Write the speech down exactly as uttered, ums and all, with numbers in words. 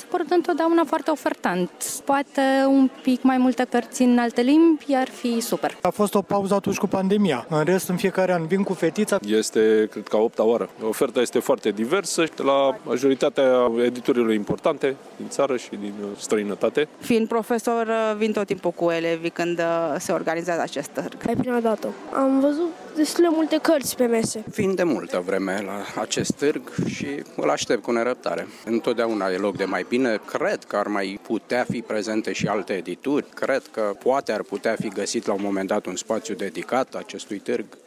s-a părut întotdeauna foarte ofertant. Poate un pic mai multe cărți în alte limbi ar fi super. A fost o pauză atunci cu pandemia. În rest, în fiecare an vin cu fetița. Este, cred că, a opta oară. Oferta este foarte diversă la majoritatea editurilor importante din țară și din străinătate. Fiind profesor, vin tot timpul cu elevii când se organizează acest târg. E prima dată. Am văzut destul de multe cărți pe mese. Vin de multă vreme la acest târg și îl aștept cu nerăbdare. Întotdeauna e loc de mai bine. Cred că ar mai putea fi prezente și alte edituri. Cred că poate ar putea fi găsit la un moment dat un spațiu dedicat acestui târg.